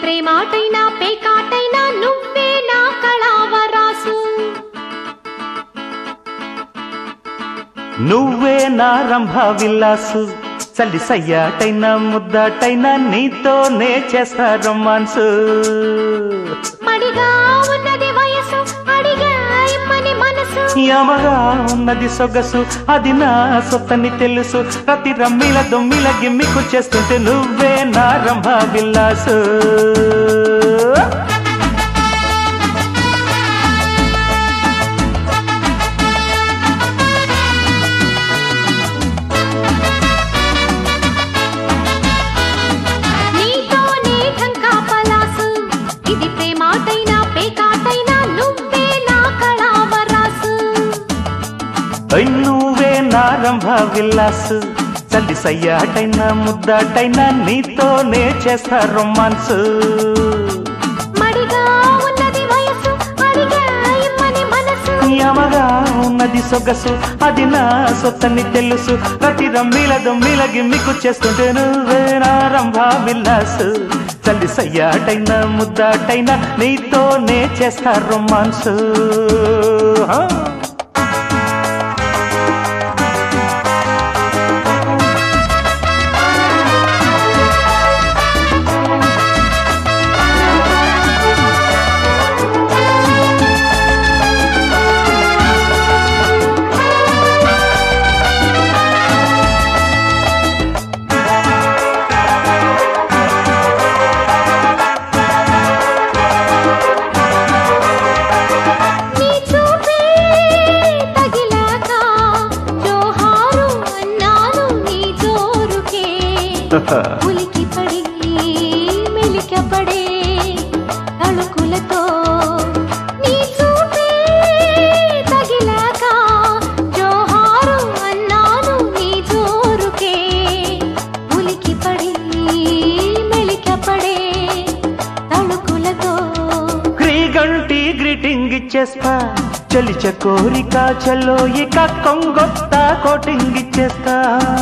ప్రేమాటైనా పేకాటైనా నువ్వే నా కళావరాసు. నువ్వే నా రంభా విల్లాసు. చల్లి సయ్యాటైనా ముద్దాటైనా నీతోనే చేస్తా రొమాన్సు. మడిగా ఉన్నది వయసు అడిగా ఇమ్మని మనసు. యమగా ఉన్నది సొగసు అది నా సొత్తని తెలుసు. ప్రతి రమ్మిల దొమ్మిల గిమ్మికు చేస్తుంటే నువ్వే నా రంభా విల్లాసు. నువ్వే నా రంభా విల్లాసు. చల్లి సయ్యాటైనా ముద్దాటైనా నీతోనే చేస్తా రొమాన్సు. మడిగా ఉన్నది వయసు అడిగా ఇమ్మని మనసు. యమగా ఉన్నది సొగసు అది నా సొత్తని తెలుసు. ప్రతి రమ్మిల దొమ్మిల గిమ్మికు చేస్తుంటే నువ్వే నా రంభా విల్లాసు. చల్లి సయ్యాటైనా ముద్దాటైనా నీతోనే చేస్తా రొమాన్సు. ఉలికి పడి మెలిక పడే తళుకులతో నీ చూపే తగిలాక జోహారు అన్నాను నీ జోరుకే. ఉలికి పడి మెలిక పడే తళుకులతో క్రీగంటి గ్రీటింగ్ ఇచ్చేస్తా. చలిచ కోరిక చలో ఇక కొంగొత్త కోటింగ్ ఇచ్చేస్తా.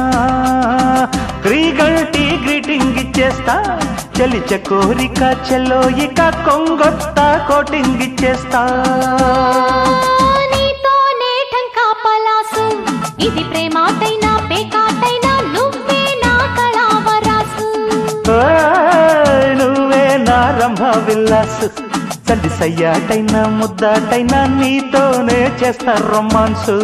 క్రీగంటి గ్రీటింగ్ ఇచ్చేస్తా. చలిచ కోరిక చలో ఇక కొంగొత్త కోటింగ్ ఇచ్చేస్తా. నీతోనే ఠంకా పలాసు. ఇది ప్రేమాటైనా పేకాటైనా నువ్వే నా కళావరాసు. నువ్వే నా రంభా విల్లాసు. చల్లి సయ్యాటైనా ముద్దాటైనా నీతోనే చేస్తా రొమాన్సు.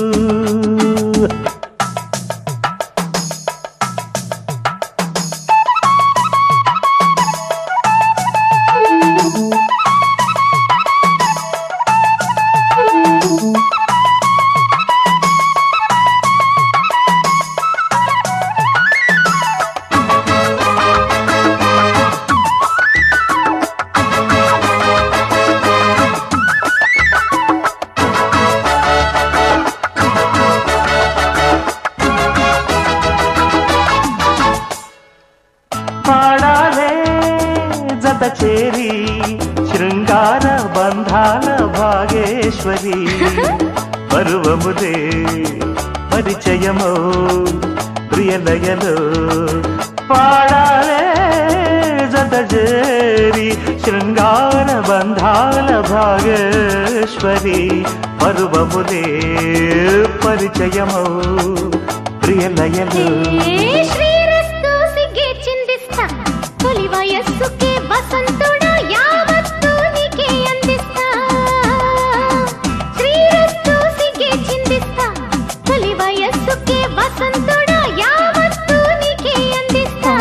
పాడాలే జత చేరి శృంగార బంధాల భాగేశ్వరి. పరువముదే పరిచయమో ప్రియలయలో. పాడాలే జత చేరి శృంగార బంధాల భాగేశ్వరి. పరువముదే పరిచయమో ప్రియలయలో. తొలి వయస్సుకే వసంతుడా యావత్తు నీకే అందిస్తా. శ్రీరస్తు సిగే చిందిస్తా. తొలి వయస్సుకే వసంతుడా యావత్తు నీకే అందిస్తా.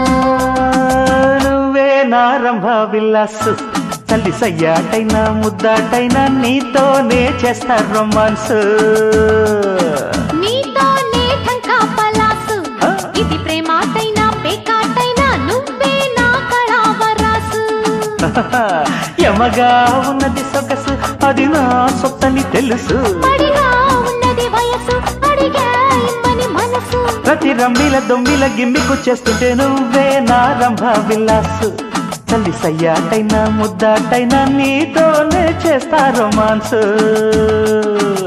నువ్వే నా రంభా విల్లాసు. చల్లి సయ్యాటైనా ముద్దాటైనా నీతోనే చేస్తా రొమాన్సు. నీతోనే ఠంకా పలాసు. ఇది ప్రేమాటైనా పేకాటైనా నువ్వే నా కళావరాసు. యమగా ఉన్నది సొగసు అది నా సొత్తని తెలుసు. మడిగా ఉన్నది వయసు అడిగా ఇమ్మని మనసు. ప్రతి రమ్మిల దొమ్మిల గిమ్మికు చేస్తుంటే నువ్వే నా రంభా విల్లాసు. చల్లి సయ్యాటైనా ముద్దాటైనా నీతోనే చేస్తా రొమాన్సు.